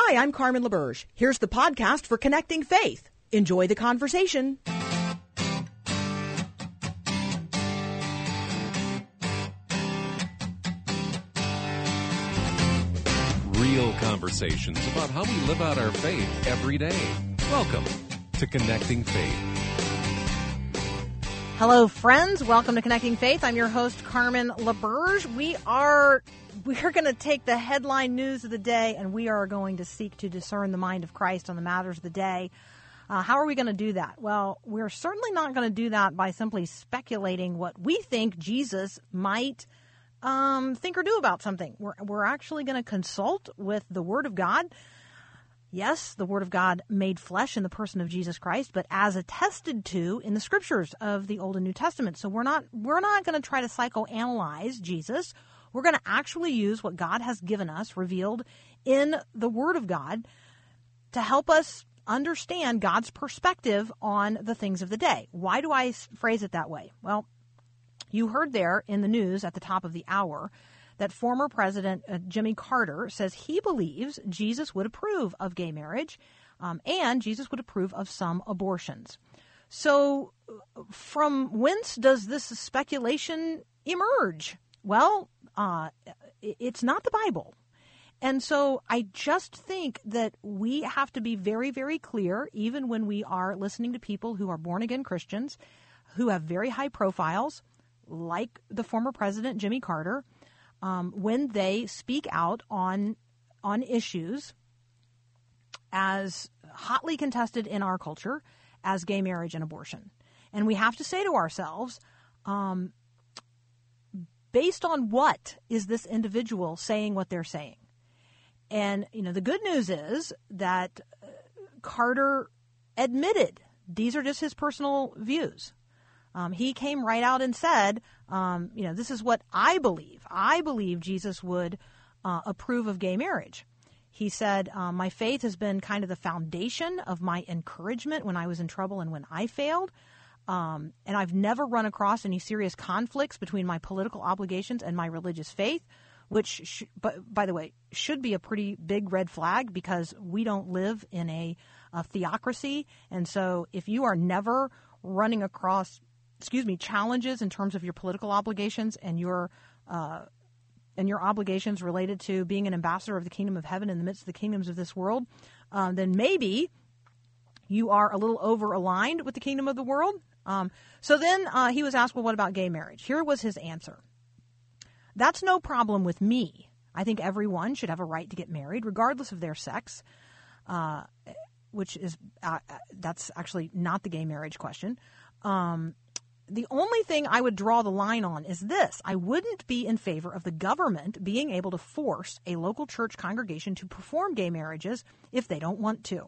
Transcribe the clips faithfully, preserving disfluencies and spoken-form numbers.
Hi, I'm Carmen LaBerge. Here's the podcast for Connecting Faith. Enjoy the conversation. Real conversations about how we live out our faith every day. Welcome to Connecting Faith. Hello, friends. Welcome to Connecting Faith. I'm your host, Carmen LaBerge. We are we are going to take the headline news of the day, and we are going to seek to discern the mind of Christ on the matters of the day. Uh, how are we going to do that? Well, we're certainly not going to do that by simply speculating what we think Jesus might um, think or do about something. We're, we're actually going to consult with the Word of God. Yes, the Word of God made flesh in the person of Jesus Christ, but as attested to in the Scriptures of the Old and New Testament. So we're not we're not going to try to psychoanalyze Jesus. We're going to actually use what God has given us, revealed in the Word of God, to help us understand God's perspective on the things of the day. Why do I phrase it that way? Well, you heard there in the news at the top of the hour that former President uh, Jimmy Carter says he believes Jesus would approve of gay marriage um, and Jesus would approve of some abortions. So from whence does this speculation emerge? Well, uh, it's not the Bible. And so I just think that we have to be very, very clear, even when we are listening to people who are born-again Christians, who have very high profiles, like the former President Jimmy Carter, Um, when they speak out on on issues as hotly contested in our culture as gay marriage and abortion. And we have to say to ourselves, um, based on what is this individual saying what they're saying? And, you know, the good news is that uh, Carter admitted these are just his personal views. Um, he came right out and said, um, you know, this is what I believe. I believe Jesus would uh, approve of gay marriage. He said, um, my faith has been kind of the foundation of my encouragement when I was in trouble and when I failed. Um, and I've never run across any serious conflicts between my political obligations and my religious faith, which, sh- but, by the way, should be a pretty big red flag because we don't live in a, a theocracy. And so if you are never running across excuse me, challenges in terms of your political obligations and your uh, and your obligations related to being an ambassador of the kingdom of heaven in the midst of the kingdoms of this world, uh, then maybe you are a little over-aligned with the kingdom of the world. Um, so then uh, he was asked, well, what about gay marriage? Here was his answer. That's no problem with me. I think everyone should have a right to get married, regardless of their sex, uh, which is uh, that's actually not the gay marriage question. Um The only thing I would draw the line on is this. I wouldn't be in favor of the government being able to force a local church congregation to perform gay marriages if they don't want to.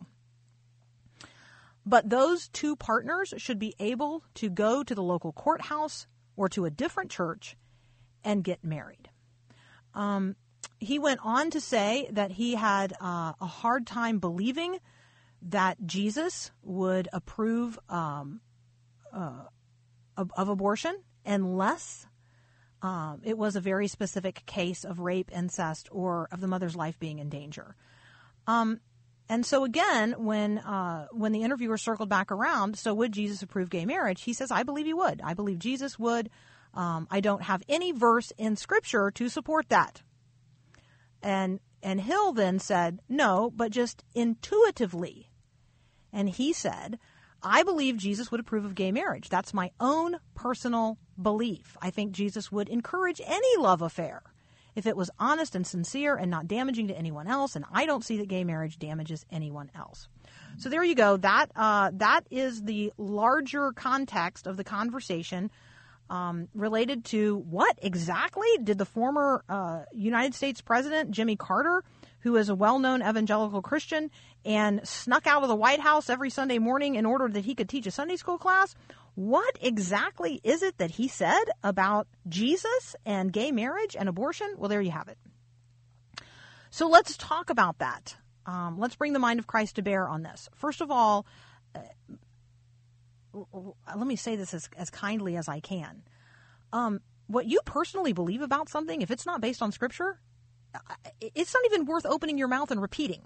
But those two partners should be able to go to the local courthouse or to a different church and get married. Um, he went on to say that he had uh, a hard time believing that Jesus would approve um, uh, Of, of abortion unless um, it was a very specific case of rape, incest, or of the mother's life being in danger. Um, and so again, when uh, when the interviewer circled back around, so would Jesus approve gay marriage? He says, I believe he would. I believe Jesus would. Um, I don't have any verse in Scripture to support that. And and Hill then said, no, but just intuitively. And he said, I believe Jesus would approve of gay marriage. That's my own personal belief. I think Jesus would encourage any love affair if it was honest and sincere and not damaging to anyone else. And I don't see that gay marriage damages anyone else. So there you go. That uh, that is the larger context of the conversation um, related to what exactly did the former uh, United States President Jimmy Carter, who is a well-known evangelical Christian and snuck out of the White House every Sunday morning in order that he could teach a Sunday school class, what exactly is it that he said about Jesus and gay marriage and abortion? Well, there you have it. So let's talk about that. Um, let's bring the mind of Christ to bear on this. First of all, uh, let me say this as, as kindly as I can. Um, what you personally believe about something, if it's not based on Scripture, it's not even worth opening your mouth and repeating.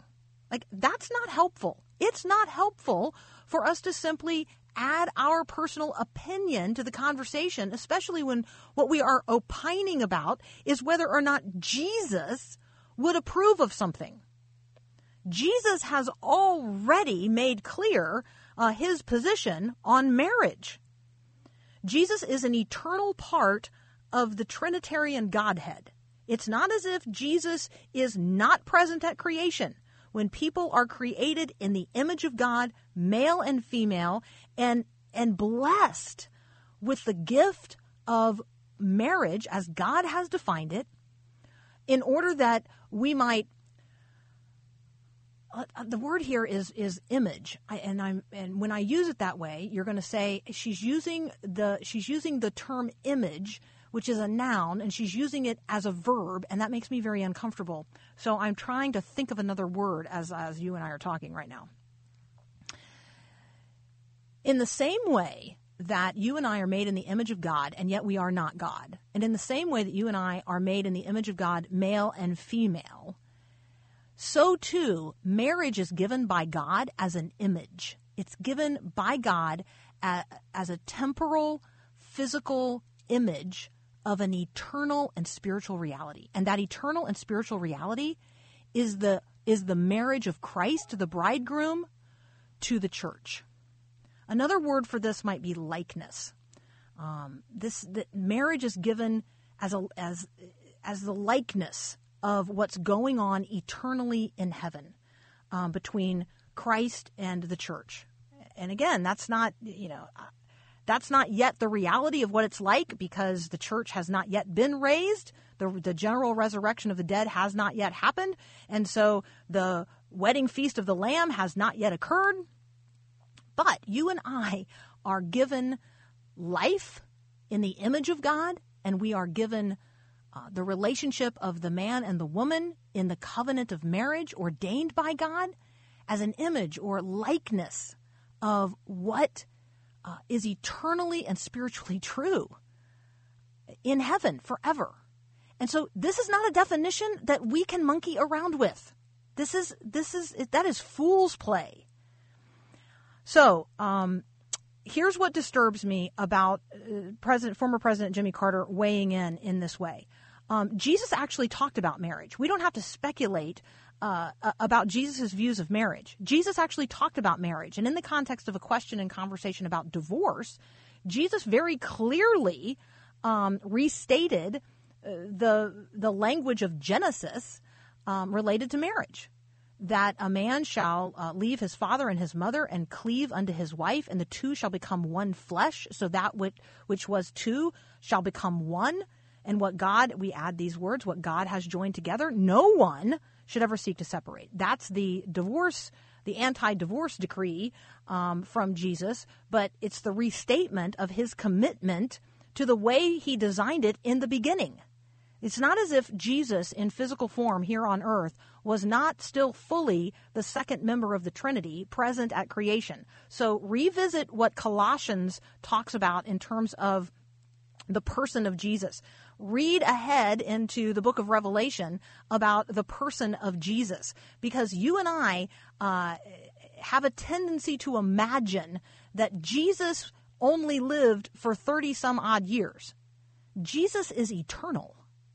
Like, that's not helpful. It's not helpful for us to simply add our personal opinion to the conversation, especially when what we are opining about is whether or not Jesus would approve of something. Jesus has already made clear uh, his position on marriage. Jesus is an eternal part of the Trinitarian Godhead. It's not as if Jesus is not present at creation. When people are created in the image of God, male and female, and and blessed with the gift of marriage as God has defined it, in order that we might, uh, the word here is is image, I, and I'm and when I use it that way, you're going to say she's using the she's using the term image, which is a noun, and she's using it as a verb, and that makes me very uncomfortable. So I'm trying to think of another word as, as you and I are talking right now. In the same way that you and I are made in the image of God, and yet we are not God, and in the same way that you and I are made in the image of God, male and female, so too marriage is given by God as an image. It's given by God as, as a temporal, physical image of an eternal and spiritual reality. And that eternal and spiritual reality is the is the marriage of Christ, the bridegroom, to the church. Another word for this might be likeness. Um, this that marriage is given as a as as the likeness of what's going on eternally in heaven um, between Christ and the church. And again, that's not, you know, that's not yet the reality of what it's like, because the church has not yet been raised. The, the general resurrection of the dead has not yet happened. And so the wedding feast of the Lamb has not yet occurred. But you and I are given life in the image of God, and we are given uh, the relationship of the man and the woman in the covenant of marriage ordained by God as an image or likeness of what uh, is eternally and spiritually true in heaven forever. And so this is not a definition that we can monkey around with. This is this is that is fool's play. So um, here's what disturbs me about uh, President, former President Jimmy Carter weighing in in this way. Um, Jesus actually talked about marriage. We don't have to speculate uh, about Jesus' views of marriage. Jesus actually talked about marriage. And in the context of a question and conversation about divorce, Jesus very clearly um, restated uh, the the language of Genesis um, related to marriage. That a man shall uh, leave his father and his mother and cleave unto his wife, and the two shall become one flesh. So that which, which was two shall become one. And what God, we add these words, what God has joined together, no one should ever seek to separate. That's the divorce, the anti-divorce decree um, from Jesus, but it's the restatement of his commitment to the way he designed it in the beginning. It's not as if Jesus in physical form here on earth was not still fully the second member of the Trinity present at creation. So revisit what Colossians talks about in terms of the person of Jesus. Read ahead into the book of Revelation about the person of Jesus, because you and I uh, have a tendency to imagine that Jesus only lived for thirty some odd years. Jesus is eternal.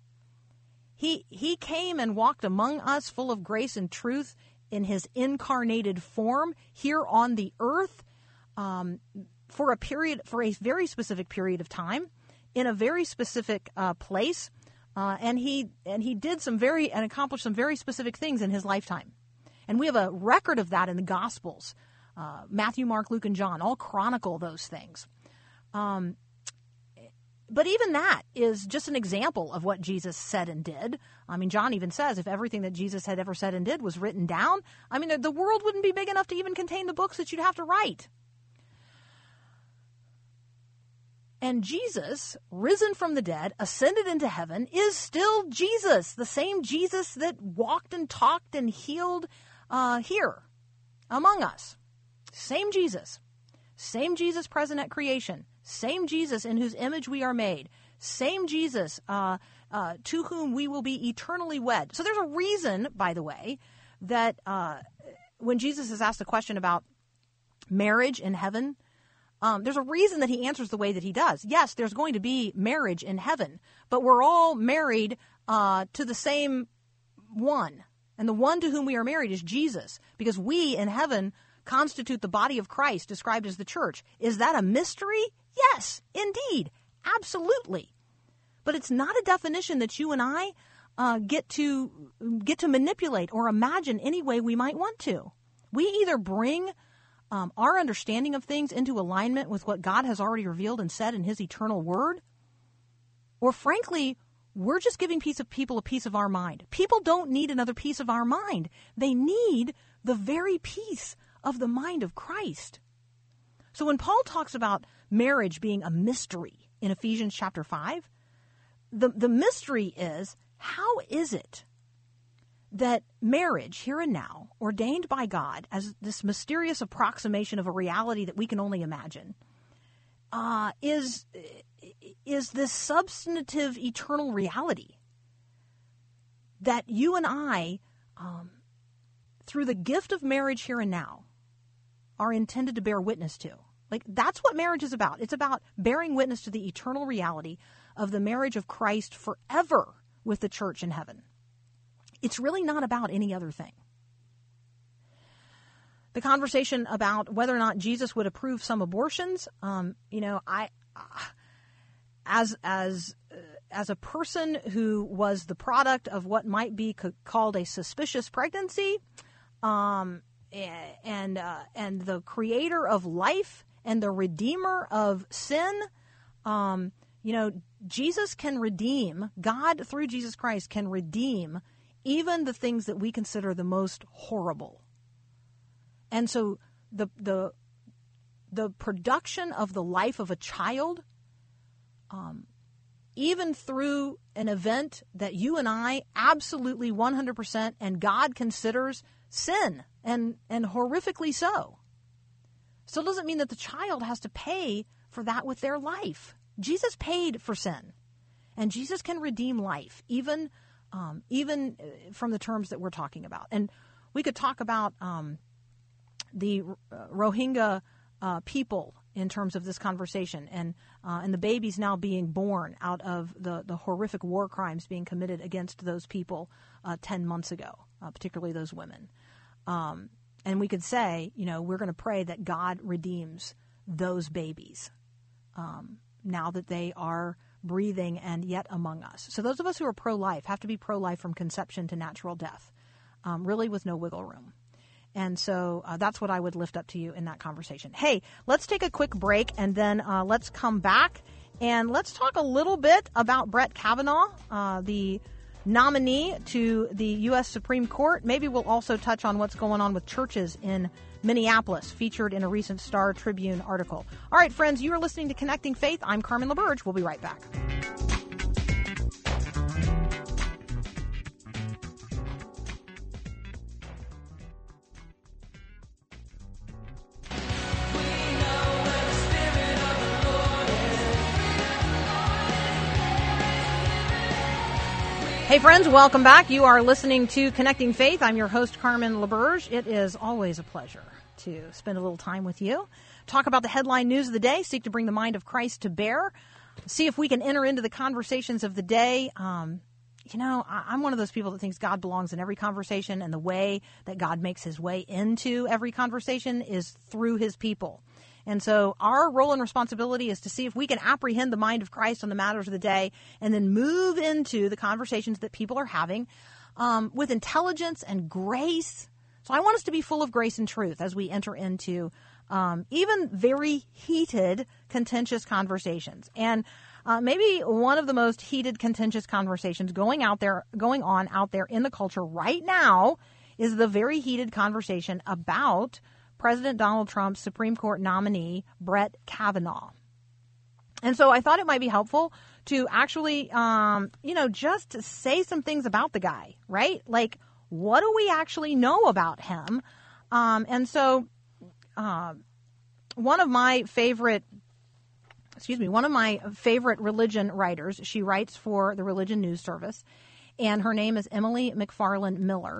He he came and walked among us full of grace and truth in his incarnated form here on the earth um, for a period, for a very specific period of time, in a very specific uh, place, uh, and he and he did some very and accomplished some very specific things in his lifetime, and we have a record of that in the Gospels. Uh, Matthew, Mark, Luke, and John all chronicle those things. Um, But even that is just an example of what Jesus said and did. I mean, John even says if everything that Jesus had ever said and did was written down, I mean, the world wouldn't be big enough to even contain the books that you'd have to write. And Jesus, risen from the dead, ascended into heaven, is still Jesus, the same Jesus that walked and talked and healed uh, here among us. Same Jesus. Same Jesus present at creation. Same Jesus in whose image we are made. Same Jesus uh, uh, to whom we will be eternally wed. So there's a reason, by the way, that uh, when Jesus is asked a question about marriage in heaven, um, there's a reason that he answers the way that he does. Yes, there's going to be marriage in heaven, but we're all married uh, to the same one. And the one to whom we are married is Jesus, because we in heaven constitute the body of Christ, described as the church. Is that a mystery? Yes, indeed. Absolutely. But it's not a definition that you and I uh, get to get to manipulate or imagine any way we might want to. We either bring um, our understanding of things into alignment with what God has already revealed and said in his eternal word, or frankly, we're just giving piece of people a piece of our mind. People don't need another piece of our mind. They need the very piece of the mind of Christ. So when Paul talks about marriage being a mystery in Ephesians chapter five, the, the mystery is, how is it that marriage here and now, ordained by God as this mysterious approximation of a reality that we can only imagine, uh, is... is this substantive eternal reality that you and I, um, through the gift of marriage here and now, are intended to bear witness to. Like, that's what marriage is about. It's about bearing witness to the eternal reality of the marriage of Christ forever with the church in heaven. It's really not about any other thing. The conversation about whether or not Jesus would approve some abortions, um, you know, I... Uh, As as uh, as a person who was the product of what might be co- called a suspicious pregnancy, um, and uh, and the creator of life and the redeemer of sin, um, you know, Jesus can redeem. God through Jesus Christ can redeem even the things that we consider the most horrible. And so the the the production of the life of a child, Um, even through an event that you and I absolutely one hundred percent and God considers sin, and, and horrifically so. Still doesn't mean that the child has to pay for that with their life. Jesus paid for sin, and Jesus can redeem life, even um, even from the terms that we're talking about. And we could talk about um, the uh, Rohingya uh, people in terms of this conversation, and uh, and the babies now being born out of the, the horrific war crimes being committed against those people uh, ten months ago, uh, particularly those women. Um, and we could say, you know, we're going to pray that God redeems those babies um, now that they are breathing and yet among us. So those of us who are pro-life have to be pro-life from conception to natural death, um, really with no wiggle room. And so uh, that's what I would lift up to you in that conversation. Hey, let's take a quick break, and then uh, let's come back and let's talk a little bit about Brett Kavanaugh, uh, the nominee to the U S Supreme Court. Maybe we'll also touch on what's going on with churches in Minneapolis, featured in a recent Star Tribune article. All right, friends, you are listening to Connecting Faith. I'm Carmen LaBerge. We'll be right back. Hey friends, welcome back. You are listening to Connecting Faith. I'm your host, Carmen LaBerge. It is always a pleasure to spend a little time with you. Talk about the headline news of the day, seek to bring the mind of Christ to bear, see if we can enter into the conversations of the day. Um, you know, I, I'm one of those people that thinks God belongs in every conversation, and the way that God makes his way into every conversation is through his people. And so our role and responsibility is to see if we can apprehend the mind of Christ on the matters of the day, and then move into the conversations that people are having um, with intelligence and grace. So I want us to be full of grace and truth as we enter into um, even very heated, contentious conversations. And uh, maybe one of the most heated, contentious conversations going out there, going on out there in the culture right now is the very heated conversation about President Donald Trump's Supreme Court nominee, Brett Kavanaugh. And so I thought it might be helpful to actually, um, you know, just say some things about the guy, right? Like, what do we actually know about him? Um, and so uh, one of my favorite, excuse me, one of my favorite religion writers, she writes for the Religion News Service, and her name is Emily McFarland Miller.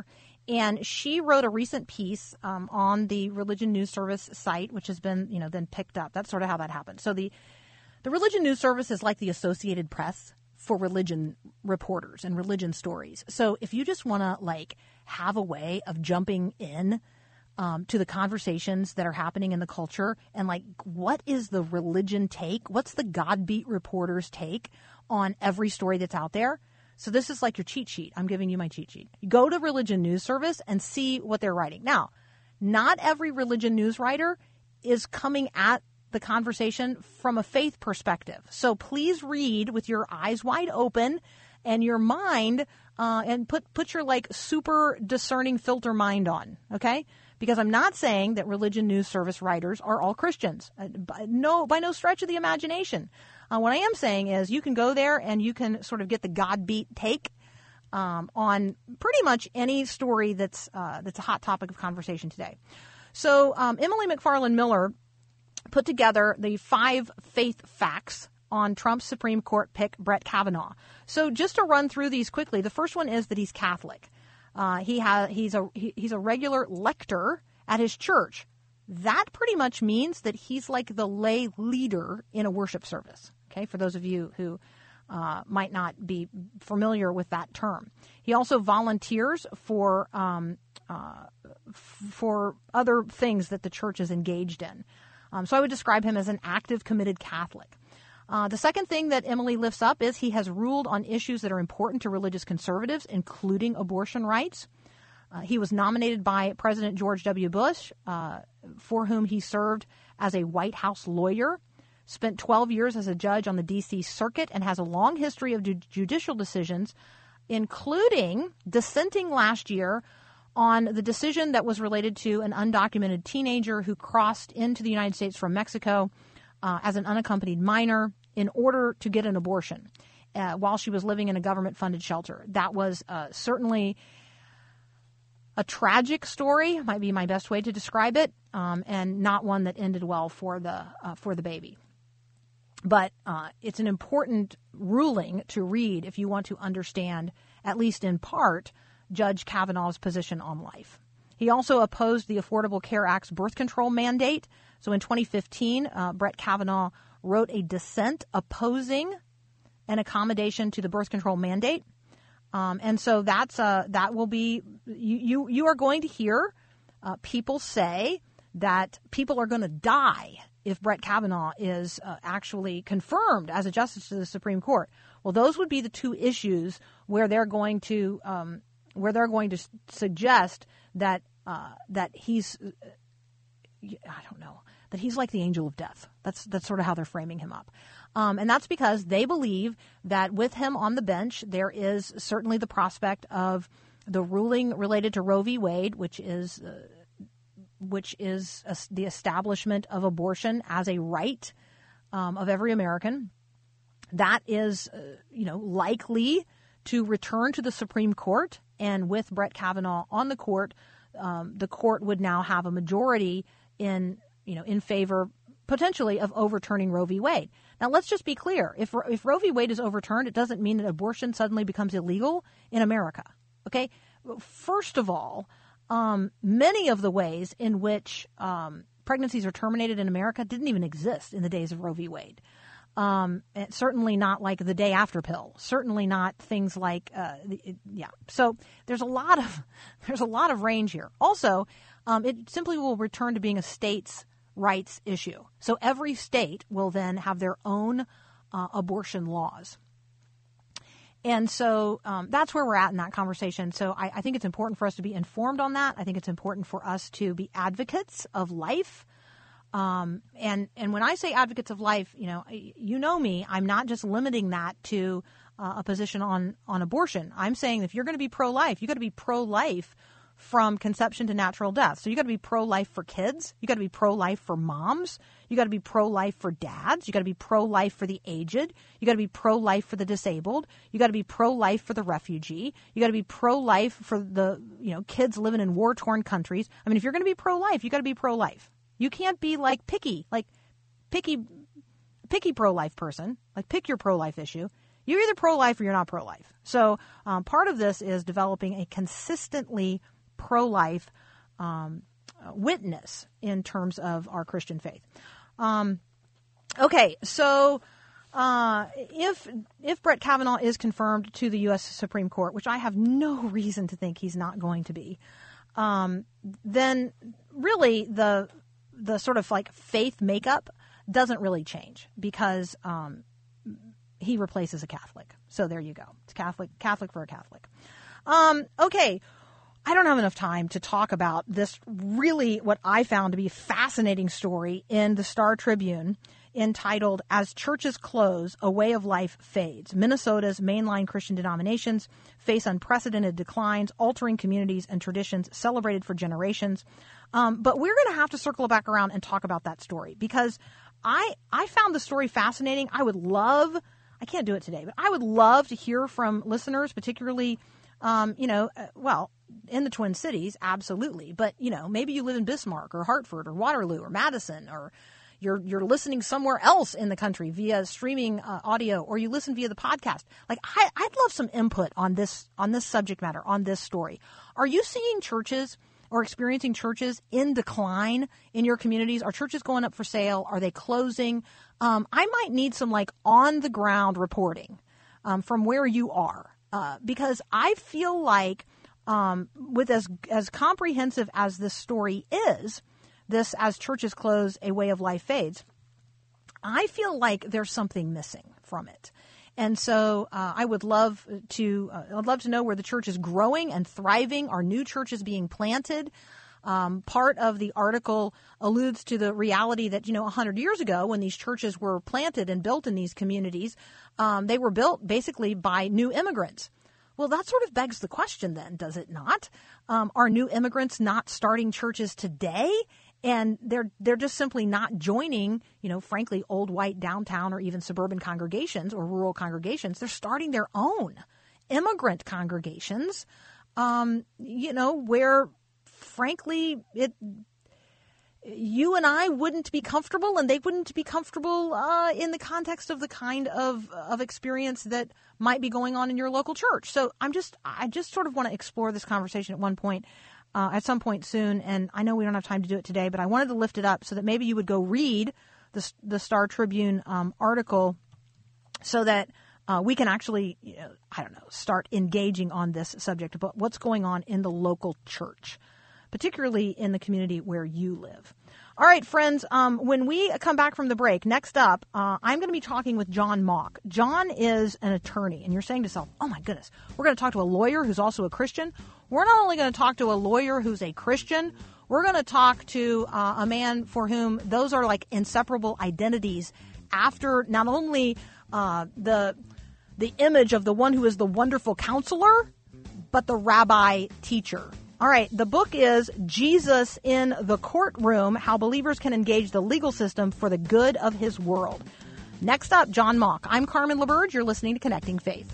And she wrote a recent piece um, on the Religion News Service site, which has been, you know, then picked up. That's sort of how that happened. So the the Religion News Service is like the Associated Press for religion reporters and religion stories. So if you just want to like have a way of jumping in um, to the conversations that are happening in the culture and like what is the religion take? What's the God Beat reporter's take on every story that's out there? So this is like your cheat sheet. I'm giving you my cheat sheet. You go to Religion News Service and see what they're writing. Now, not every religion news writer is coming at the conversation from a faith perspective. So please read with your eyes wide open and your mind uh, and put, put your like super discerning filter mind on, okay? Because I'm not saying that Religion News Service writers are all Christians. Uh, by, no, by no stretch of the imagination. Uh, what I am saying is you can go there and you can sort of get the God Beat take um, on pretty much any story that's uh, that's a hot topic of conversation today. So um, Emily McFarland Miller put together the five faith facts on Trump's Supreme Court pick, Brett Kavanaugh. So just to run through these quickly, the first one is that he's Catholic. Uh, he has he's a he, he's a regular lector at his church. That pretty much means that he's like the lay leader in a worship service. Okay, for those of you who uh, might not be familiar with that term. He also volunteers for um, uh, f- for other things that the church is engaged in. Um, so I would describe him as an active, committed Catholic. Uh, the second thing that Emily lifts up is he has ruled on issues that are important to religious conservatives, including abortion rights. Uh, he was nominated by President George W. Bush, uh, for whom he served as a White House lawyer, spent twelve years as a judge on the D C Circuit, and has a long history of ju- judicial decisions, including dissenting last year on the decision that was related to an undocumented teenager who crossed into the United States from Mexico uh, as an unaccompanied minor in order to get an abortion uh, while she was living in a government-funded shelter. That was uh, certainly a tragic story, might be my best way to describe it, um, and not one that ended well for the uh, for the baby. But uh, it's an important ruling to read if you want to understand, at least in part, Judge Kavanaugh's position on life. He also opposed the Affordable Care Act's birth control mandate. So in twenty fifteen, uh, Brett Kavanaugh wrote a dissent opposing an accommodation to the birth control mandate. Um, and so that's uh, that will be you, you, you are going to hear uh, people say that people are going to die if Brett Kavanaugh is uh, actually confirmed as a justice to the Supreme Court. Well, those would be the two issues where they're going to um, where they're going to suggest that uh, that he's uh, I don't know that he's like the angel of death. That's that's sort of how they're framing him up, um, and that's because they believe that with him on the bench, there is certainly the prospect of the ruling related to Roe v. Wade, which is. Uh, which is a, the establishment of abortion as a right um, of every American. That is, uh, you know, likely to return to the Supreme Court. And with Brett Kavanaugh on the court, um, the court would now have a majority in, you know, in favor potentially of overturning Roe v. Wade. Now, let's just be clear. If, if Roe v. Wade is overturned, it doesn't mean that abortion suddenly becomes illegal in America. Okay? First of all, Um, many of the ways in which um, pregnancies are terminated in America didn't even exist in the days of Roe v. Wade. Um, and certainly not like the day after pill. Certainly not things like, uh, it, yeah. So there's a lot of there's a lot of range here. Also, um, it simply will return to being a states' rights issue. So every state will then have their own uh, abortion laws. And so um, that's where we're at in that conversation. So I, I think it's important for us to be informed on that. I think it's important for us to be advocates of life. Um, and, and when I say advocates of life, you know, you know me, I'm not just limiting that to uh, a position on, on abortion. I'm saying if you're going to be pro-life, you got to be pro-life from conception to natural death. So you got to be pro-life for kids. You got to be pro-life for moms. You got to be pro-life for dads. You got to be pro-life for the aged. You got to be pro-life for the disabled. You got to be pro-life for the refugee. You got to be pro-life for the, you know, kids living in war-torn countries. I mean, if you're going to be pro-life, you got to be pro-life. You can't be like picky, like picky, picky pro-life person. Like pick your pro-life issue. You're either pro-life or you're not pro-life. So um, part of this is developing a consistently pro-life um, witness in terms of our Christian faith. Um, okay, so uh, if if Brett Kavanaugh is confirmed to the U S Supreme Court, which I have no reason to think he's not going to be, um, then really the the sort of like faith makeup doesn't really change because um, he replaces a Catholic. So there you go. It's Catholic, Catholic for a Catholic. Um, okay. I don't have enough time to talk about this really what I found to be a fascinating story in the Star Tribune entitled, As Churches Close, A Way of Life Fades. Minnesota's mainline Christian denominations face unprecedented declines, altering communities and traditions celebrated for generations. Um, but we're going to have to circle back around and talk about that story because I I found the story fascinating. I would love, I can't do it today, but I would love to hear from listeners, particularly, um, you know, uh, well, in the Twin Cities, absolutely. But, you know, maybe you live in Bismarck or Hartford or Waterloo or Madison, or you're you're listening somewhere else in the country via streaming uh, audio, or you listen via the podcast. Like, I, I'd love some input on this on this subject matter, on this story. Are you seeing churches or experiencing churches in decline in your communities? Are churches going up for sale? Are they closing? Um, I might need some like on the ground reporting um, from where you are, uh, because I feel like um, with as as comprehensive as this story is, this As Churches Close, A Way of Life Fades, I feel like there's something missing from it. And so uh, I would love to uh, I'd love to know where the church is growing and thriving. Are new churches being planted? Um, part of the article alludes to the reality that, you know, one hundred years ago when these churches were planted and built in these communities, um, they were built basically by new immigrants. Well, that sort of begs the question then, does it not? Um, are new immigrants not starting churches today? And they're they're just simply not joining, you know, frankly, old white downtown or even suburban congregations or rural congregations. They're starting their own immigrant congregations, um, you know, where, frankly, it you and I wouldn't be comfortable, and they wouldn't be comfortable uh, in the context of the kind of of experience that might be going on in your local church. So I'm just I just sort of want to explore this conversation at one point. Uh, at some point soon, and I know we don't have time to do it today, but I wanted to lift it up so that maybe you would go read the, the Star Tribune um, article so that uh, we can actually, you know, I don't know, start engaging on this subject about what's going on in the local church, particularly in the community where you live. All right, friends, um, when we come back from the break, next up, uh, I'm going to be talking with John Mock. John is an attorney, and you're saying to yourself, oh my goodness, we're going to talk to a lawyer who's also a Christian. We're not only going to talk to a lawyer who's a Christian, we're going to talk to uh, a man for whom those are like inseparable identities after not only uh, the the image of the one who is the wonderful counselor, but the rabbi teacher. All right, the book is Jesus in the Courtroom, How Believers Can Engage the Legal System for the Good of His World. Next up, John Mock. I'm Carmen LaBerge. You're listening to Connecting Faith.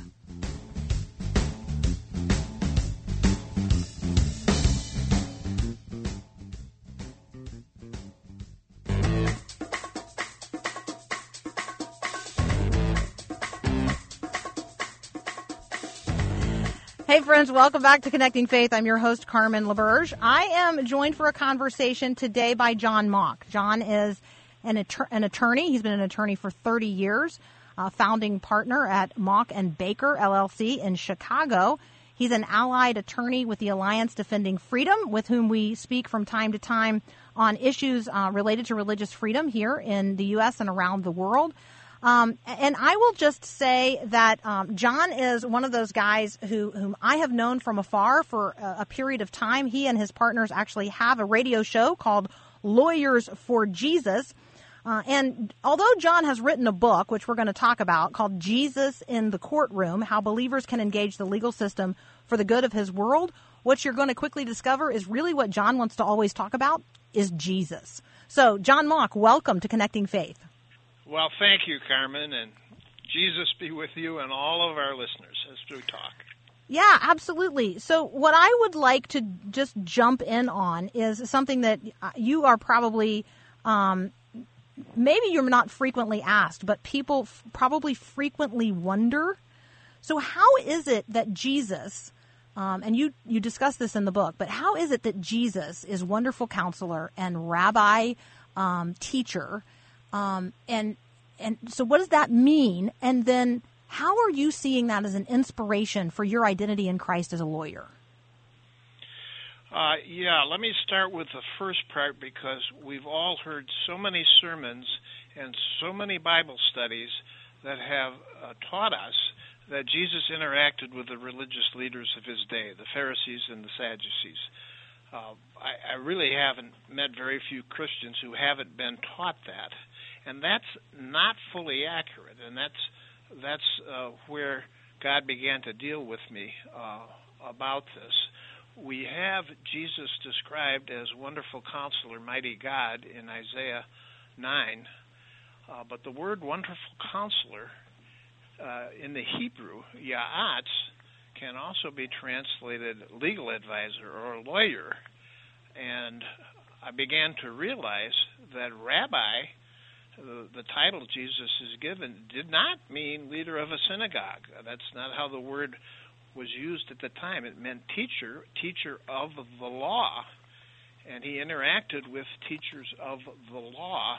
Hey, friends, welcome back to Connecting Faith. I'm your host, Carmen LaBerge. I am joined for a conversation today by John Mock. John is an, att- an attorney. He's been an attorney for thirty years, uh, founding partner at Mock and Baker, L L C, in Chicago. He's an allied attorney with the Alliance Defending Freedom, with whom we speak from time to time on issues uh, related to religious freedom here in the U S and around the world. Um, and I will just say that um, John is one of those guys who whom I have known from afar for a, a period of time. He and his partners actually have a radio show called Lawyers for Jesus. Uh, and although John has written a book, which we're going to talk about, called Jesus in the Courtroom, How Believers Can Engage the Legal System for the Good of His World, what you're going to quickly discover is really what John wants to always talk about is Jesus. So, John Mock, welcome to Connecting Faith. Well, thank you, Carmen, and Jesus be with you and all of our listeners as we talk. Yeah, absolutely. So what I would like to just jump in on is something that you are probably, um, maybe you're not frequently asked, but people f- probably frequently wonder. So how is it that Jesus, Um, and you, you discuss this in the book, but how is it that Jesus is wonderful counselor and rabbi, um, teacher? Um, and, and so what does that mean? And then how are you seeing that as an inspiration for your identity in Christ as a lawyer? Uh, yeah, let me start with the first part, because we've all heard so many sermons and so many Bible studies that have uh, taught us that Jesus interacted with the religious leaders of his day, the Pharisees and the Sadducees. Uh, I, I really haven't met very few Christians who haven't been taught that, and that's not fully accurate, and that's that's uh, where God began to deal with me uh, about this. We have Jesus described as Wonderful Counselor, Mighty God in Isaiah nine, uh, but the word Wonderful Counselor uh, in the Hebrew, Ya'atz, can also be translated legal advisor or lawyer, and I began to realize that rabbi, the, the title Jesus is given, did not mean leader of a synagogue. That's not how the word was used at the time. It meant teacher, teacher of the law, and he interacted with teachers of the law,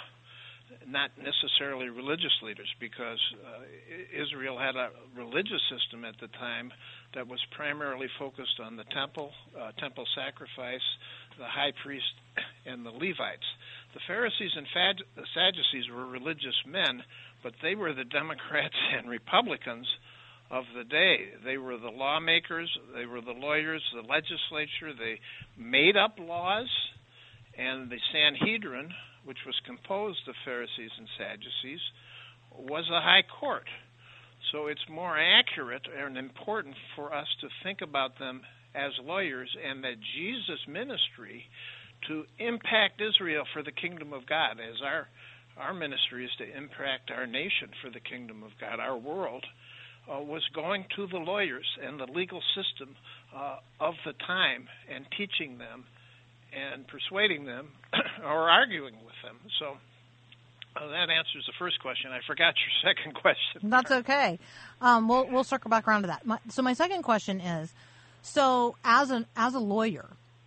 not necessarily religious leaders, because uh, Israel had a religious system at the time that was primarily focused on the temple, uh, temple sacrifice, the high priest, and the Levites. The Pharisees and Fad- the Sadducees were religious men, but they were the Democrats and Republicans of the day. They were the lawmakers, they were the lawyers, the legislature. They made up laws, and the Sanhedrin, which was composed of Pharisees and Sadducees, was a high court. So it's more accurate and important for us to think about them as lawyers, and that Jesus' ministry to impact Israel for the kingdom of God, as our our ministry is to impact our nation for the kingdom of God, our world, uh, was going to the lawyers and the legal system uh, of the time and teaching them and persuading them or arguing with them. So uh, that answers the first question. I forgot your second question. That's okay. Um, we'll we'll circle back around to that. My, so my second question is, so as an as a lawyer,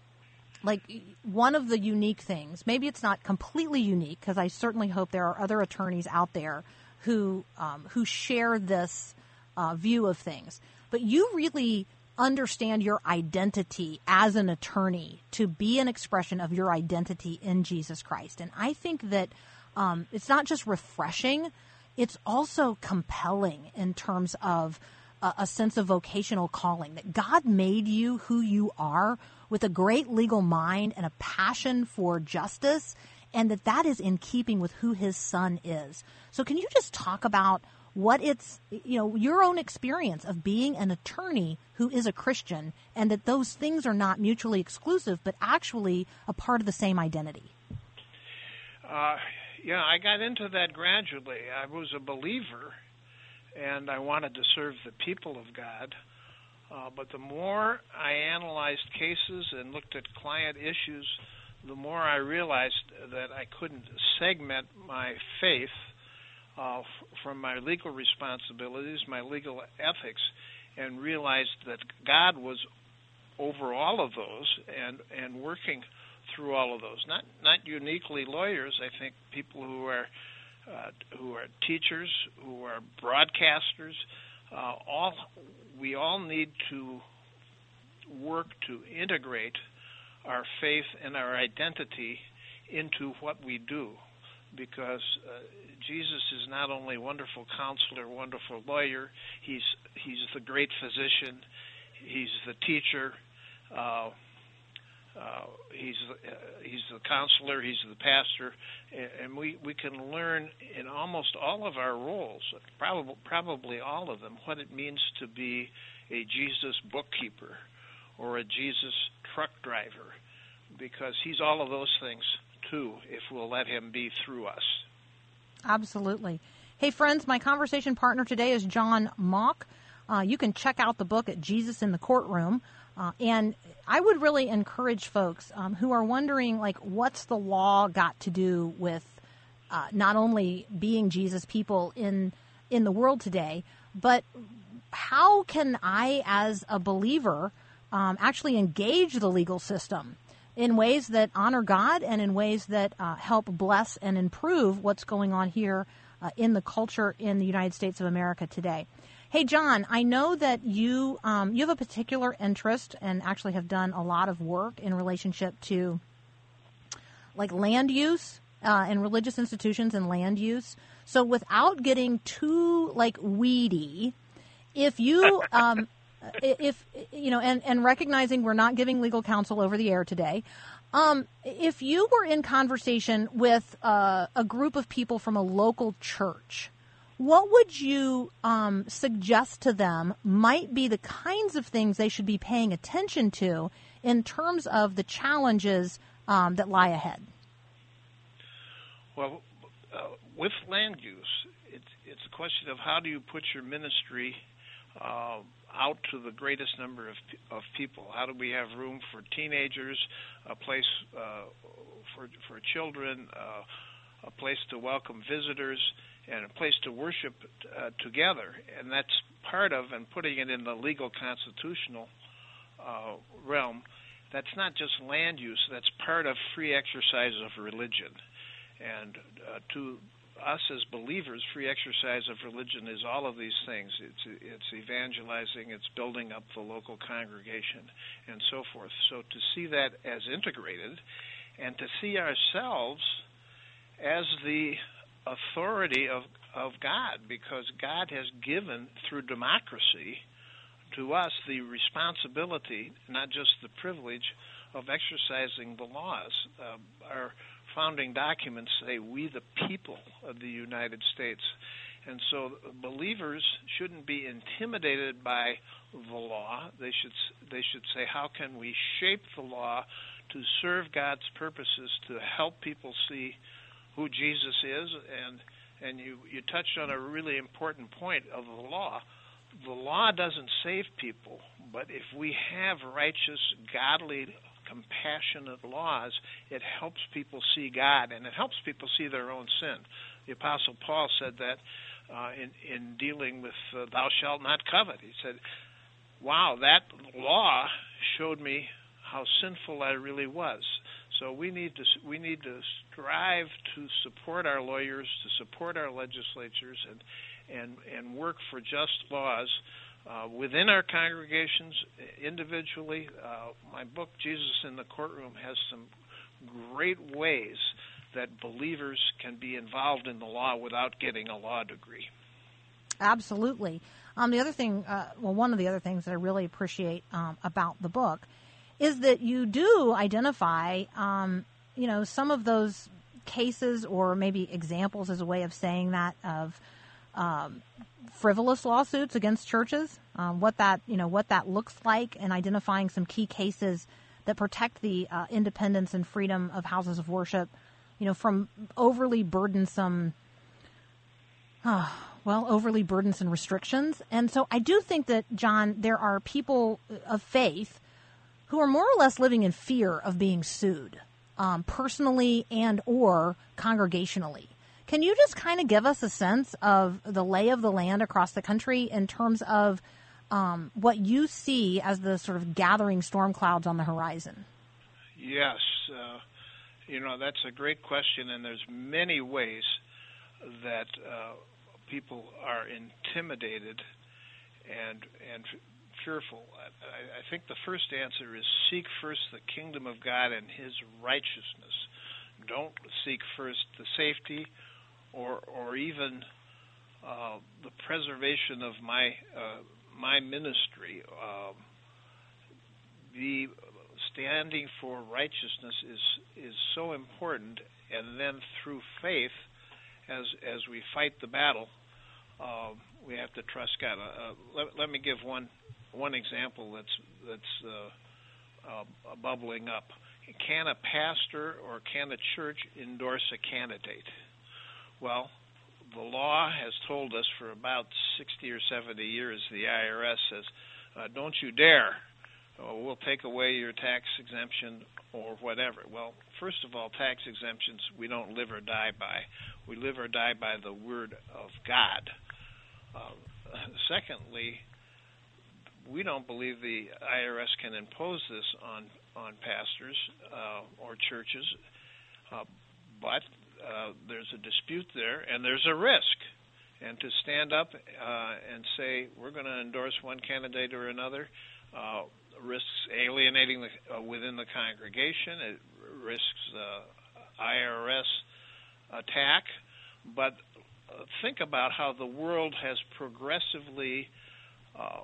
like one of the unique things, maybe it's not completely unique, because I certainly hope there are other attorneys out there who um, who share this uh, view of things, but you really understand your identity as an attorney to be an expression of your identity in Jesus Christ. And I think that um, it's not just refreshing, it's also compelling in terms of a, a sense of vocational calling, that God made you who you are with a great legal mind and a passion for justice, and that that is in keeping with who his son is. So can you just talk about what it's, you know, your own experience of being an attorney who is a Christian, and that those things are not mutually exclusive, but actually a part of the same identity? Uh, yeah, I got into that gradually. I was a believer, and I wanted to serve the people of God. Uh, but the more I analyzed cases and looked at client issues, the more I realized that I couldn't segment my faith Uh, f- from my legal responsibilities, my legal ethics, and realized that God was over all of those and, and working through all of those. Not not uniquely lawyers. I think people who are uh, who are teachers, who are broadcasters, uh, all we all need to work to integrate our faith and our identity into what we do. Because uh, Jesus is not only wonderful counselor, wonderful lawyer, he's he's the great physician, he's the teacher, uh, uh, he's the, uh, he's the counselor, he's the pastor, and, and we, we can learn in almost all of our roles, probably probably all of them, what it means to be a Jesus bookkeeper or a Jesus truck driver, because he's all of those things too, if we'll let him be through us. Absolutely. Hey, friends, my conversation partner today is John Mock. Uh, you can check out the book at Jesus in the Courtroom. Uh, and I would really encourage folks um, who are wondering, like, what's the law got to do with uh, not only being Jesus people in in the world today, but how can I, as a believer, um, actually engage the legal system in ways that honor God and in ways that uh, help bless and improve what's going on here uh, in the culture in the United States of America today. Hey, John, I know that you um, you have a particular interest and actually have done a lot of work in relationship to like land use uh, and religious institutions and land use. So without getting too like weedy, if you um, if you know, and, and recognizing we're not giving legal counsel over the air today, um, if you were in conversation with uh, a group of people from a local church, what would you um, suggest to them might be the kinds of things they should be paying attention to in terms of the challenges um, that lie ahead? Well, uh, with land use, it's, it's a question of how do you put your ministry uh, out to the greatest number of, of people? How do we have room for teenagers, a place uh, for, for children, uh, a place to welcome visitors, and a place to worship uh, together? And that's part of, and putting it in the legal constitutional uh, realm, that's not just land use, that's part of free exercise of religion. And uh, to us as believers, free exercise of religion is all of these things. It's it's evangelizing, it's building up the local congregation, and so forth. So to see that as integrated, and to see ourselves as the authority of, of God, because God has given, through democracy, to us the responsibility, not just the privilege, of exercising the laws. Uh, our founding documents say, we the people of the United States. And so believers shouldn't be intimidated by the law. They should they should say, how can we shape the law to serve God's purposes, to help people see who Jesus is? And and you, you touched on a really important point of the law. The law doesn't save people, but if we have righteous, godly, compassionate laws, it helps people see God, and it helps people see their own sin. The Apostle Paul said that uh, in, in dealing with uh, thou shalt not covet. He said, wow, that law showed me how sinful I really was. So we need to we need to strive to support our lawyers, to support our legislatures, and and, and work for just laws Uh, within our congregations, individually. Uh, my book, Jesus in the Courtroom, has some great ways that believers can be involved in the law without getting a law degree. Absolutely. Um, the other thing, uh, well, one of the other things that I really appreciate um, about the book is that you do identify, um, you know, some of those cases, or maybe examples as a way of saying that, of um, frivolous lawsuits against churches, um, what that you know what that looks like, and identifying some key cases that protect the uh, independence and freedom of houses of worship, you know, from overly burdensome, uh, well, overly burdensome restrictions. And so I do think that, John, there are people of faith who are more or less living in fear of being sued, um, personally and or congregationally. Can you just kind of give us a sense of the lay of the land across the country in terms of um, what you see as the sort of gathering storm clouds on the horizon? Yes. Uh, you know, that's a great question, and there's many ways that uh, people are intimidated and and fearful. I, I think the first answer is seek first the kingdom of God and His righteousness. Don't seek first the safety or or even uh, the preservation of my uh, my ministry. Um, the standing for righteousness is is so important, and then through faith, as as we fight the battle, uh, we have to trust God. Uh, let, let me give one one example that's that's uh, uh, bubbling up. Can a pastor or can a church endorse a candidate? Well, the law has told us for about sixty or seventy years, the I R S says, uh, don't you dare. Uh, we'll take away your tax exemption or whatever. Well, first of all, tax exemptions we don't live or die by. We live or die by the Word of God. Uh, secondly, we don't believe the I R S can impose this on on pastors uh, or churches, uh, but uh, there's a dispute there, and there's a risk. And to stand up uh, and say we're going to endorse one candidate or another uh, risks alienating the, uh, within the congregation. It risks uh, I R S attack. But uh, think about how the world has progressively uh,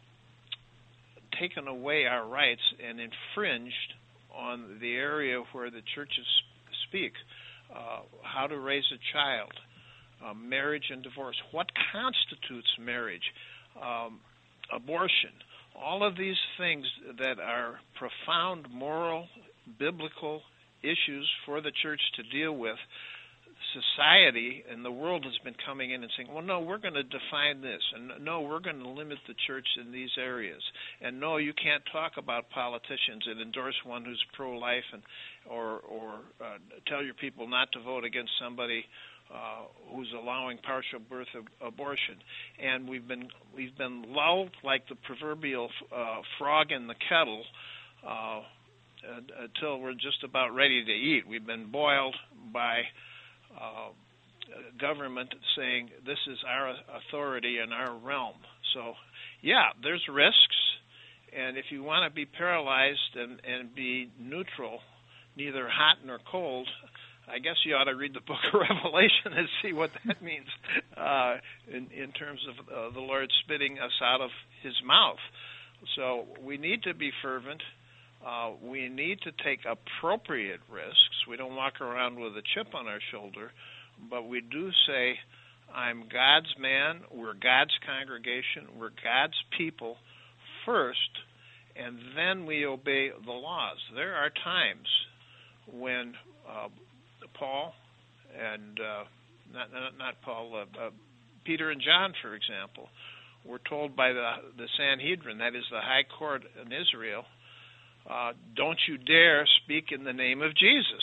taken away our rights and infringed on the area where the churches speak. Uh, how to raise a child. Uh, marriage and divorce, what constitutes marriage, um, abortion, all of these things that are profound moral, biblical issues for the church to deal with. Society and the world has been coming in and saying, well, no, we're going to define this, and no, we're going to limit the church in these areas, and no, you can't talk about politicians and endorse one who's pro-life, and or, or uh, tell your people not to vote against somebody Uh, who's allowing partial birth ab- abortion, and we've been we've been lulled like the proverbial uh, frog in the kettle uh, until we're just about ready to eat. We've been boiled by uh, government saying this is our authority and our realm. So, yeah, there's risks, and if you want to be paralyzed and, and be neutral, neither hot nor cold, I guess you ought to read the book of Revelation and see what that means uh, in, in terms of uh, the Lord spitting us out of his mouth. So we need to be fervent. Uh, we need to take appropriate risks. We don't walk around with a chip on our shoulder, but we do say, I'm God's man, we're God's congregation, we're God's people first, and then we obey the laws. There are times when uh, Paul and uh, not, not not Paul, uh, uh, Peter and John, for example, were told by the the Sanhedrin, that is the high court in Israel, uh, don't you dare speak in the name of Jesus.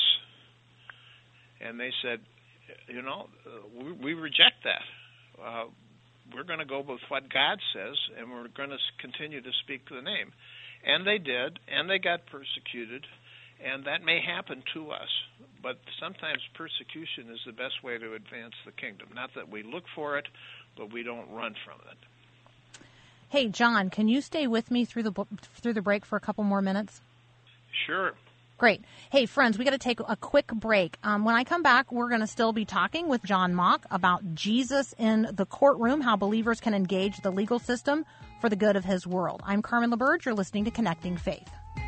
And they said, you know, uh, we, we reject that. Uh, we're going to go with what God says, and we're going to continue to speak the name. And they did, and they got persecuted. And that may happen to us, but sometimes persecution is the best way to advance the kingdom. Not that we look for it, but we don't run from it. Hey, John, can you stay with me through the through the break for a couple more minutes? Sure. Great. Hey, friends, we got to take a quick break. Um, when I come back, we're going to still be talking with John Mock about Jesus in the courtroom, how believers can engage the legal system for the good of his world. I'm Carmen LaBerge. You're listening to Connecting Faith.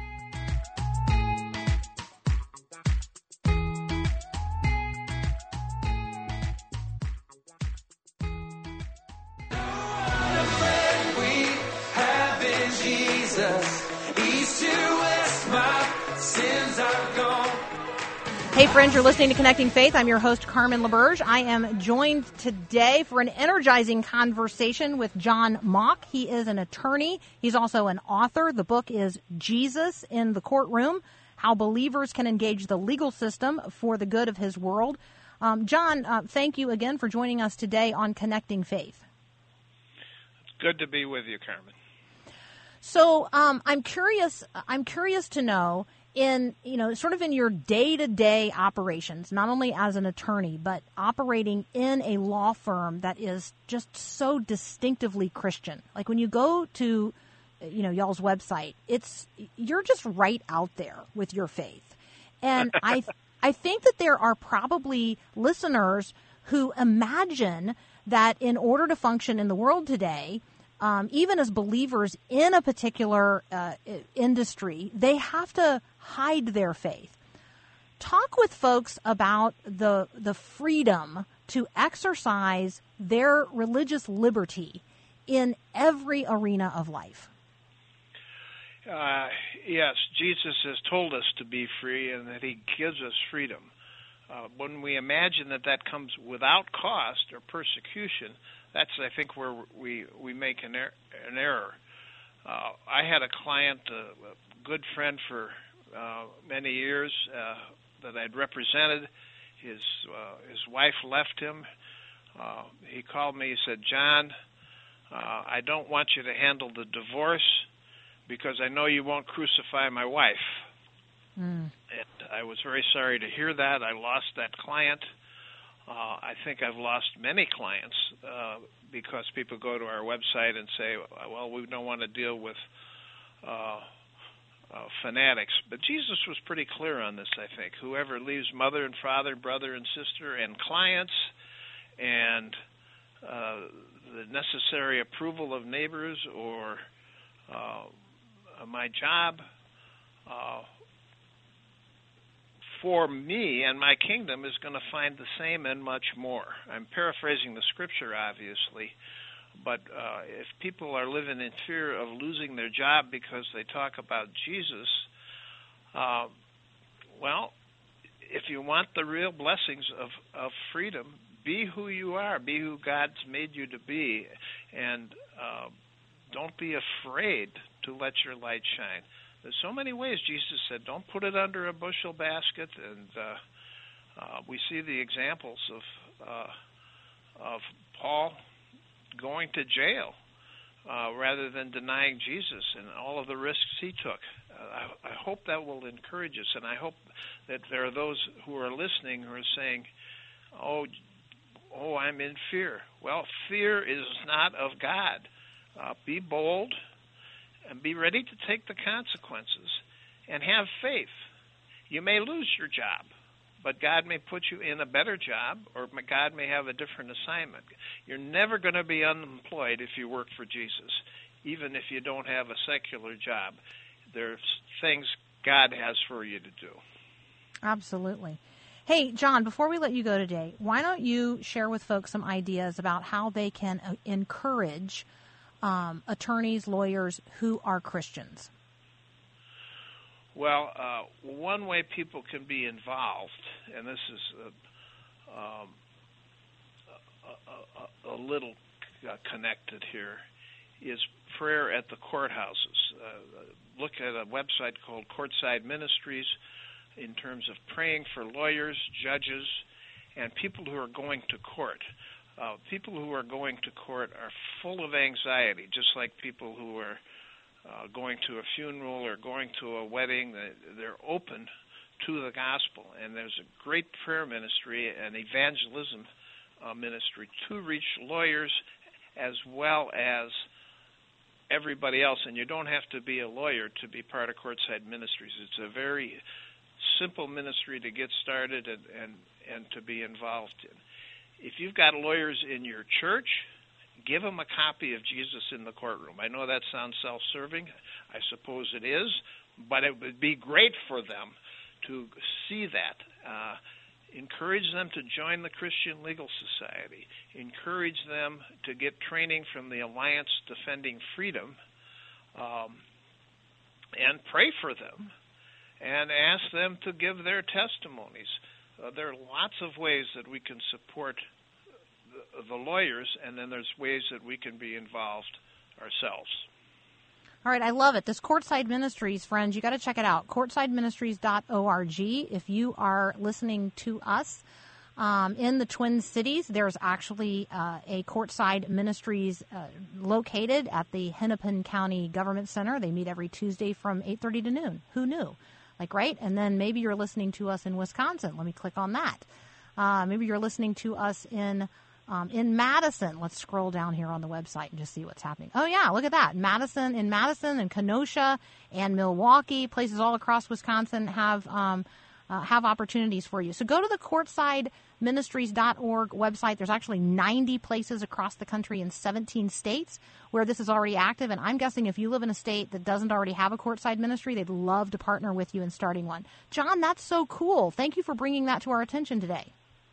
Hey friends, you're listening to Connecting Faith. I'm your host, Carmen LaBerge. I am joined today for an energizing conversation with John Mock. He is an attorney. He's also an author. The book is Jesus in the Courtroom, How Believers Can Engage the Legal System for the Good of His World. Um, John, uh, thank you again for joining us today on Connecting Faith. It's good to be with you, Carmen. So um, I'm curious. I'm curious to know, in you know, sort of in your day-to-day operations, not only as an attorney, but operating in a law firm that is just so distinctively Christian. Like when you go to, you know, y'all's website, it's you're just right out there with your faith, and I I think that there are probably listeners who imagine that in order to function in the world today, Um, even as believers in a particular uh, industry, they have to hide their faith. Talk with folks about the the freedom to exercise their religious liberty in every arena of life. Uh, yes, Jesus has told us to be free and that he gives us freedom. Uh, when we imagine that that comes without cost or persecution, that's, I think, where we we make an, er- an error. Uh, I had a client, uh, a good friend for uh, many years uh, that I'd represented. His uh, his wife left him. Uh, he called me. He said, "John, Uh, I don't want you to handle the divorce because I know you won't crucify my wife. Mm. And I was very sorry to hear that. I lost that client. Uh, I think I've lost many clients uh, because people go to our website and say, well, we don't want to deal with uh, uh, fanatics. But Jesus was pretty clear on this, I think. Whoever leaves mother and father, brother and sister, and clients, and uh, the necessary approval of neighbors or uh, my job, uh, for me and my kingdom is going to find the same and much more. I'm paraphrasing the scripture, obviously, but uh, if people are living in fear of losing their job because they talk about Jesus, uh, well, if you want the real blessings of, of freedom, be who you are, be who God's made you to be, and uh, don't be afraid to let your light shine. There's so many ways Jesus said, don't put it under a bushel basket, and uh, uh, we see the examples of uh, of Paul going to jail uh, rather than denying Jesus and all of the risks he took. Uh, I, I hope that will encourage us, and I hope that there are those who are listening who are saying, oh, oh, I'm in fear. Well, fear is not of God. Uh, be bold. And be ready to take the consequences and have faith. You may lose your job, but God may put you in a better job, or God may have a different assignment. You're never going to be unemployed if you work for Jesus, even if you don't have a secular job. There's things God has for you to do. Absolutely. Hey, John, before we let you go today, why don't you share with folks some ideas about how they can uh, encourage Um, attorneys, lawyers who are Christians? Well, uh, one way people can be involved, and this is a, um, a, a, a little uh, connected here, is prayer at the courthouses. Uh, look at a website called Courtside Ministries in terms of praying for lawyers, judges, and people who are going to court. Uh, people who are going to court are full of anxiety, just like people who are uh, going to a funeral or going to a wedding. They're open to the gospel, and there's a great prayer ministry and evangelism uh, ministry to reach lawyers as well as everybody else. And you don't have to be a lawyer to be part of Courtside Ministries. It's a very simple ministry to get started and, and, and to be involved in. If you've got lawyers in your church, give them a copy of Jesus in the courtroom. I know that sounds self-serving. I suppose it is, but it would be great for them to see that. Uh, encourage them to join the Christian Legal Society. Encourage them to get training from the Alliance Defending Freedom, um, and pray for them, and ask them to give their testimonies. Uh, there are lots of ways that we can support the, the lawyers, and then there's ways that we can be involved ourselves. All right, I love it. This Courtside Ministries, friends, you got to check it out, courtside ministries dot org. If you are listening to us um, in the Twin Cities, there's actually uh, a Courtside Ministries uh, located at the Hennepin County Government Center. They meet every Tuesday from eight thirty to noon. Who knew? Like, right? And then maybe you're listening to us in Wisconsin. Let me click on that. Uh, maybe you're listening to us in um, in Madison. Let's scroll down here on the website and just see what's happening. Oh, yeah, look at that. Madison, in Madison and Kenosha and Milwaukee, places all across Wisconsin have um, uh, have opportunities for you. So go to the courtside ministries dot org website. There's actually ninety places across the country in seventeen states where this is already active. And I'm guessing if you live in a state that doesn't already have a courtside ministry, they'd love to partner with you in starting one. John, that's so cool. Thank you for bringing that to our attention today.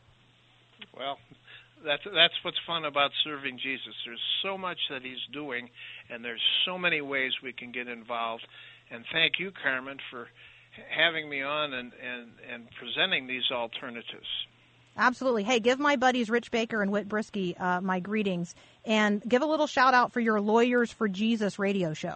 Well, that's that's what's fun about serving Jesus. There's so much that he's doing, and there's so many ways we can get involved. And thank you, Carmen, for having me on and, and, and presenting these alternatives. Absolutely. Hey, give my buddies Rich Baker and Whit Brisky uh, my greetings, and give a little shout out for your Lawyers for Jesus radio show.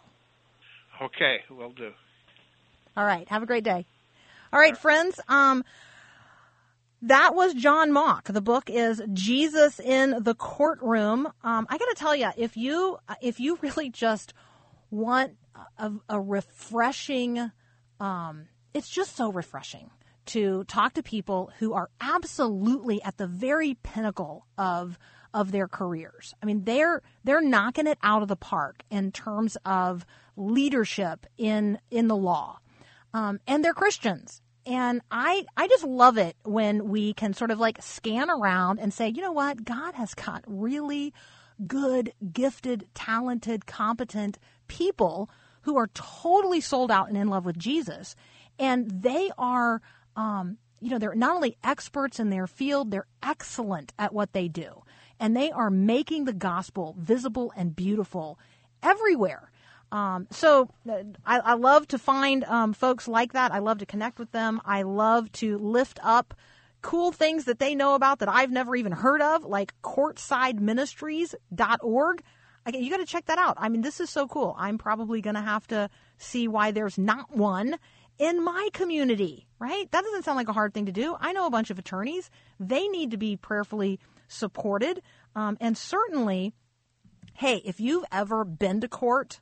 Okay, will do. All right. Have a great day. All right, friends. Um, That was John Mock. The book is Jesus in the Courtroom. Um, I got to tell you, if you if you really just want a, a refreshing, um, it's just so refreshing to talk to people who are absolutely at the very pinnacle of of their careers. I mean, they're they're knocking it out of the park in terms of leadership in in the law, um, and they're Christians. And I, I just love it when we can sort of like scan around and say, you know what, God has got really good, gifted, talented, competent people who are totally sold out and in love with Jesus. And they are, um, you know, they're not only experts in their field, they're excellent at what they do. And they are making the gospel visible and beautiful everywhere. Um, so uh, I, I love to find um, folks like that. I love to connect with them. I love to lift up cool things that they know about that I've never even heard of, like courtside ministries dot org. Okay, you got to check that out. I mean, this is so cool. I'm probably going to have to see why there's not one in my community, right? That doesn't sound like a hard thing to do. I know a bunch of attorneys. They need to be prayerfully supported. Um, and certainly, hey, if you've ever been to court,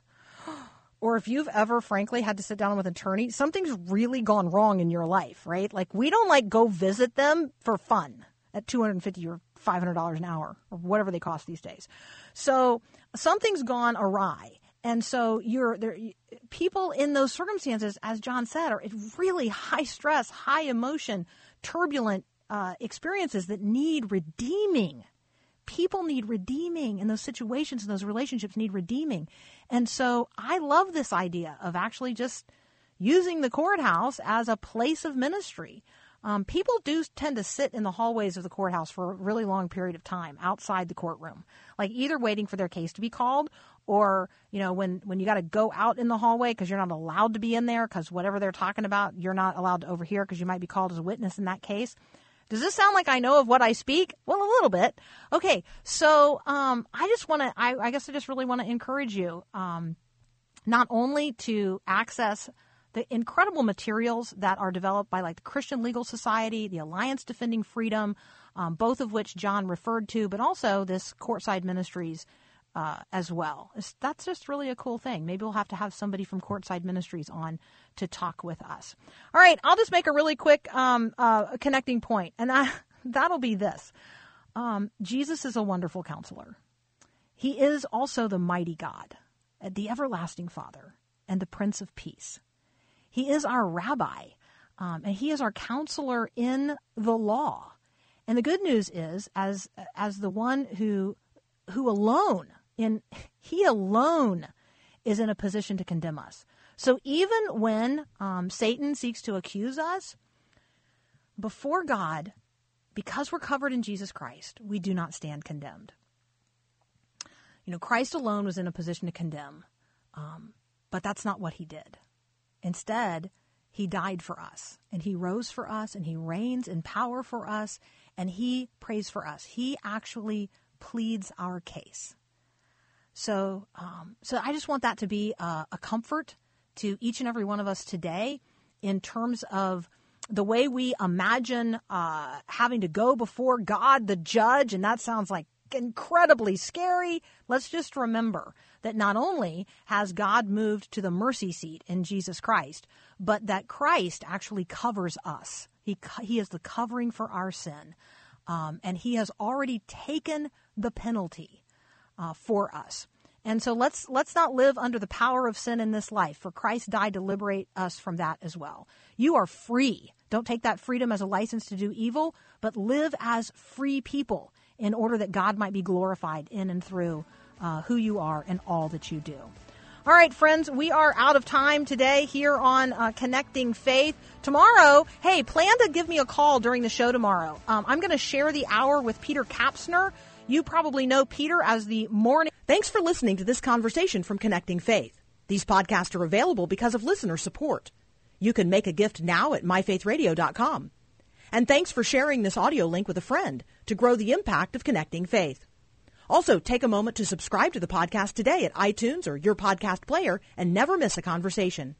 or if you've ever, frankly, had to sit down with an attorney, something's really gone wrong in your life, right? Like, we don't, like, go visit them for fun at two hundred fifty dollars or five hundred dollars an hour or whatever they cost these days. So something's gone awry. And so you're there. People in those circumstances, as John said, are really high stress, high emotion, turbulent uh, experiences that need redeeming. People need redeeming, and those situations and those relationships need redeeming. And so I love this idea of actually just using the courthouse as a place of ministry. Um, people do tend to sit in the hallways of the courthouse for a really long period of time outside the courtroom, like either waiting for their case to be called, or, you know, when, when you got to go out in the hallway because you're not allowed to be in there because whatever they're talking about, you're not allowed to overhear because you might be called as a witness in that case. Does this sound like I know of what I speak? Well, a little bit. Okay, so um, I just want to, I, I guess I just really want to encourage you um, not only to access the incredible materials that are developed by like the Christian Legal Society, the Alliance Defending Freedom, um, both of which John referred to, but also this Courtside Ministries uh, as well. It's, that's just really a cool thing. Maybe we'll have to have somebody from Courtside Ministries on to talk with us. All right, I'll just make a really quick um, uh, connecting point, and that, that'll be this. Um, Jesus is a wonderful counselor. He is also the mighty God, the everlasting Father, and the Prince of Peace. He is our rabbi, um, and he is our counselor in the law. And the good news is, as as the one who who alone, in he alone is in a position to condemn us. So even when um, Satan seeks to accuse us, before God, because we're covered in Jesus Christ, we do not stand condemned. You know, Christ alone was in a position to condemn, um, but that's not what he did. Instead, he died for us, and he rose for us, and he reigns in power for us, and he prays for us. He actually pleads our case. So, um, so I just want that to be a, a comfort to each and every one of us today in terms of the way we imagine uh, having to go before God, the judge, and that sounds like incredibly scary. Let's just remember that not only has God moved to the mercy seat in Jesus Christ, but that Christ actually covers us. He he is the covering for our sin, um, and he has already taken the penalty uh, for us. And so let's let's not live under the power of sin in this life, for Christ died to liberate us from that as well. You are free. Don't take that freedom as a license to do evil, but live as free people in order that God might be glorified in and through uh, who you are and all that you do. All right, friends, we are out of time today here on uh, Connecting Faith. Tomorrow, hey, plan to give me a call during the show tomorrow. Um, I'm going to share the hour with Peter Kapsner. You probably know Peter as the morning. Thanks for listening to this conversation from Connecting Faith. These podcasts are available because of listener support. You can make a gift now at my faith radio dot com. And thanks for sharing this audio link with a friend to grow the impact of Connecting Faith. Also, take a moment to subscribe to the podcast today at iTunes or your podcast player and never miss a conversation.